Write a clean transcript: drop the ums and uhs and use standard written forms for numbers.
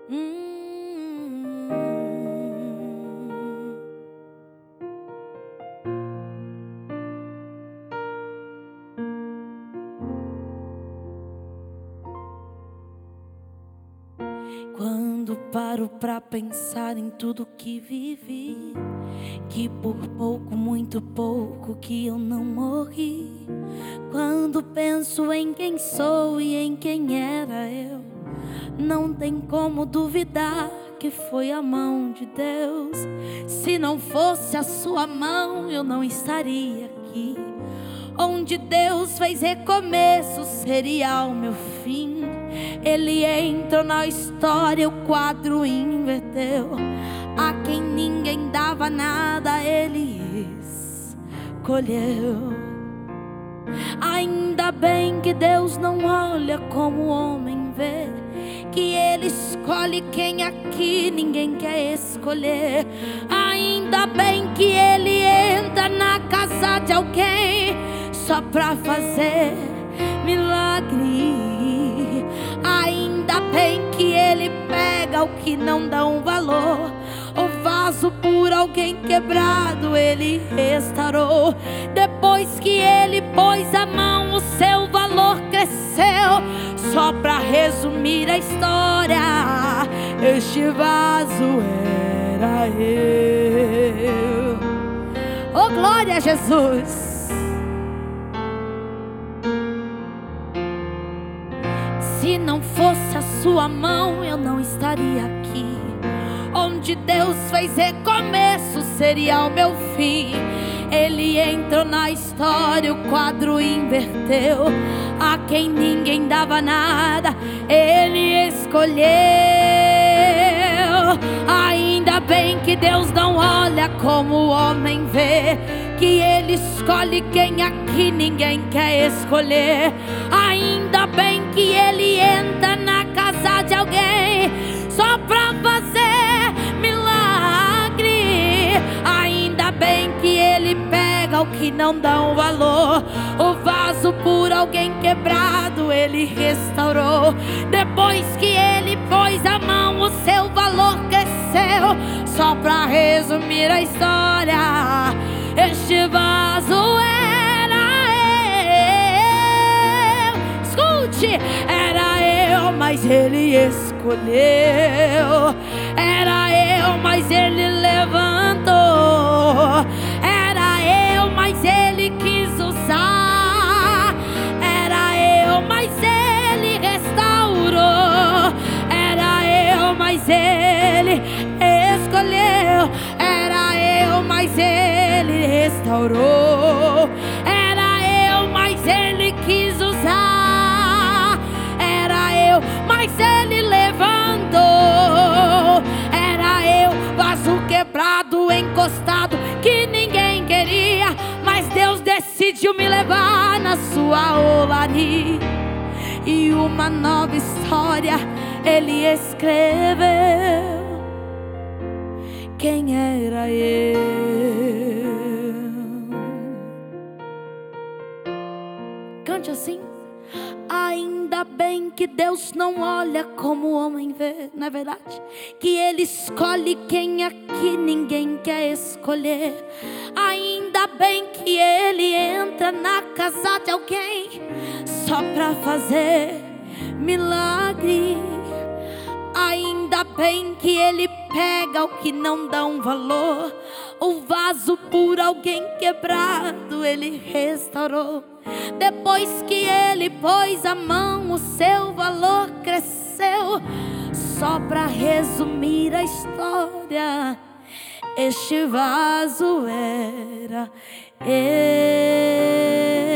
Quando paro pra pensar em tudo que vivi, que por pouco, muito pouco, que eu não morri. Quando penso em quem sou e em quem era eu, não tem como duvidar que foi a mão de Deus. Se não fosse a sua mão, eu não estaria aqui. Onde Deus fez recomeço, seria o meu fim. Ele entrou na história, o quadro inverteu. A quem ninguém dava nada, Ele escolheu. Ainda bem que Deus não olha como o homem vê, que Ele escolhe quem aqui ninguém quer escolher. Ainda bem que Ele entra na casa de alguém só pra fazer milagre. Ainda bem que Ele pega o que não dá um valor. O vaso por alguém quebrado Ele restaurou. Depois que Ele pôs a mão, o seu valor cresceu. Só pra resumir a história, este vaso era eu. Oh, glória a Jesus! Se não fosse a sua mão, eu não estaria aqui. Onde Deus fez recomeço, seria o meu fim. Ele entrou na história, o quadro inverteu. A quem ninguém dava nada, Ele escolheu. Ainda bem que Deus não olha como o homem vê, que Ele escolhe quem aqui ninguém quer escolher. Ainda bem que Ele entra na casa de alguém só pra fazer milagre. Ainda bem que Ele pega o que não dá um valor. O vaso por alguém quebrado Ele restaurou. Depois que Ele pôs a mão, o seu valor cresceu. Só pra resumir a história, este vaso era eu. Escute, era eu, mas Ele escolheu. Era eu, mas Ele levantou. Era eu, mas Ele quis usar. Era eu, mas Ele restaurou. Era eu, mas Ele escolheu. Era eu, mas Ele restaurou. Era eu, mas Ele quis usar. Era eu, mas Ele levantou. Era eu, vaso quebrado, encostado, que ninguém queria, mas Deus decidiu me levar na sua olaria. E uma nova história Ele escreveu. Quem era eu? Cante assim. Ainda bem que Deus não olha como o homem vê, não é verdade? Que Ele escolhe quem aqui ninguém quer escolher. Ainda bem que Ele entra na casa de alguém só pra fazer milagre. Ainda bem que Ele pega o que não dá um valor. O vaso por alguém quebrado Ele restaurou. Depois que Ele pôs a mão, o seu valor cresceu. Só pra resumir a história, este vaso era eu.